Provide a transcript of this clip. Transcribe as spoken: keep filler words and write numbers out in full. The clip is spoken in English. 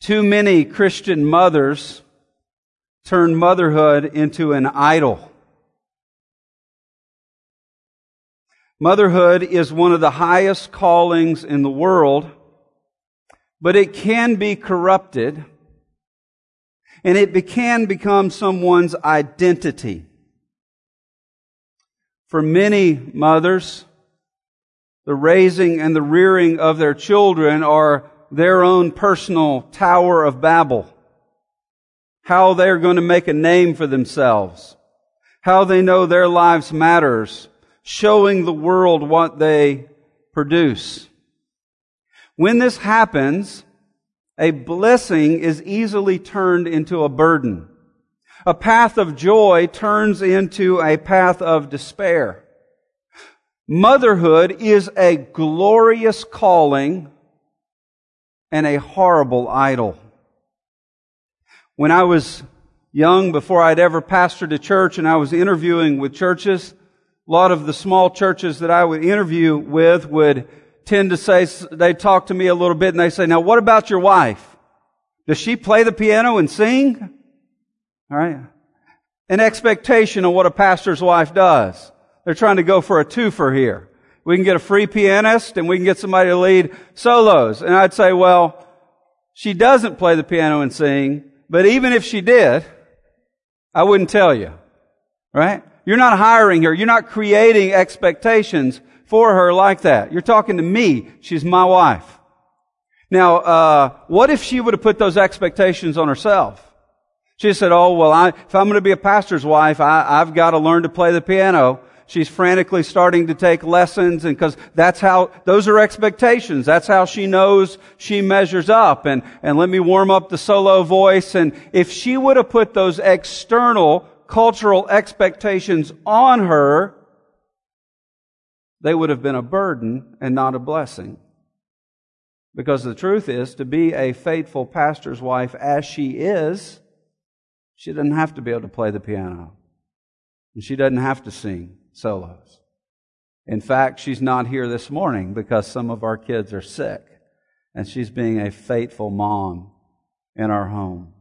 Too many Christian mothers turn motherhood into an idol. Motherhood is one of the highest callings in the world, but it can be corrupted, and it can become someone's identity. For many mothers, the raising and the rearing of their children are their own personal Tower of Babel. How they're going to make a name for themselves. How they know their lives matters. Showing the world what they produce. When this happens, a blessing is easily turned into a burden. A path of joy turns into a path of despair. Motherhood is a glorious calling and a horrible idol. When I was young, before I'd ever pastored a church and I was interviewing with churches, a lot of the small churches that I would interview with would tend to say, they'd talk to me a little bit and they say, now what about your wife? Does she play the piano and sing? All right. An expectation of what a pastor's wife does. They're trying to go for a twofer here. We can get a free pianist and we can get somebody to lead solos. And I'd say, well, she doesn't play the piano and sing, but even if she did, I wouldn't tell you. Right? You're not hiring her. You're not creating expectations for her like that. You're talking to me. She's my wife. Now, uh, what if she would have put those expectations on herself? She said, oh, well, I, if I'm going to be a pastor's wife, I, I've got to learn to play the piano. She's frantically starting to take lessons, and because that's how, those are expectations. That's how she knows she measures up. And, and let me warm up the solo voice. And if she would have put those external cultural expectations on her, they would have been a burden and not a blessing. Because the truth is, to be a faithful pastor's wife as she is, she doesn't have to be able to play the piano. And she doesn't have to sing solos. In fact, she's not here this morning because some of our kids are sick. And she's being a faithful mom in our home.